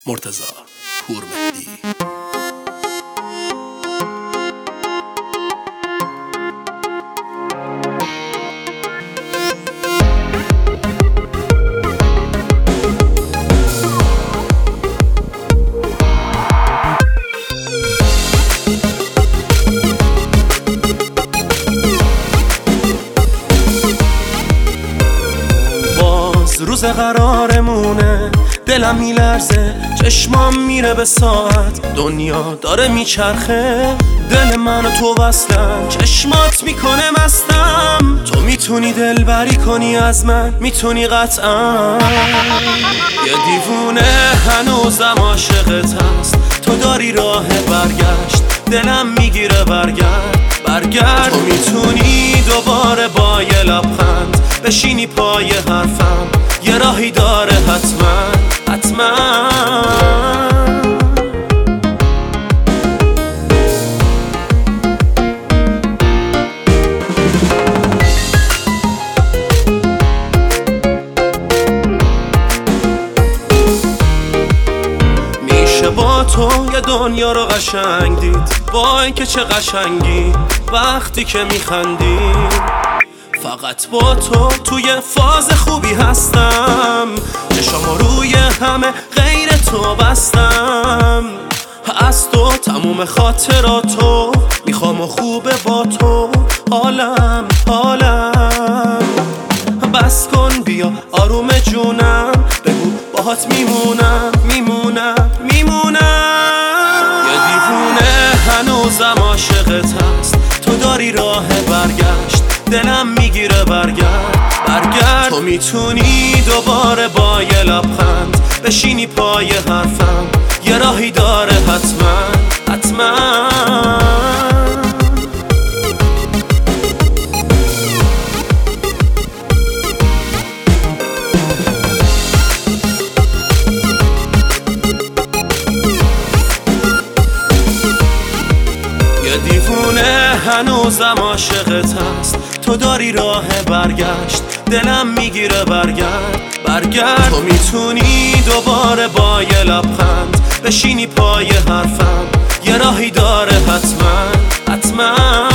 مرتضی پورمهدی. روز قرارمونه، دلم میلرزه، چشمام میره به ساعت، دنیا داره میچرخه، دل من و تو وصلن، چشمات میکنه مستم. تو میتونی دلبری کنی از من، میتونی قطعا. یه دیوونه هنوزم عاشقت هست، تو داری راه برگشت، دلم میگیره برگرد. تو میتونی دوباره با یه لبخند بشینی پای حرفم، یه راهی داره حتما. میشه با تو یه دنیا رو قشنگ دید، وای که چه قشنگی وقتی که میخندی. فقط با تو توی فاز خوبی هستم، چشامو روی همه غیر تو بستم. از تو تموم خاطراتو میخوام و خوبه با تو، حالم بس کن بیا آروم جونم، بگو باهات میمونم. یه دیوونه هنوزم عاشقت هست، تو داری راه برگشت، دلم میگیره برگرد. تو میتونی دوباره با یه لبخند بشینی پای حرفم، یه راهی داره حتما. یه دیوونه هنوزم عاشقت هست، تو داری راه برگشت، دلم میگیره برگرد. تو میتونی دوباره با یه لبخند بشینی پای حرفم، یه راهی داره حتما.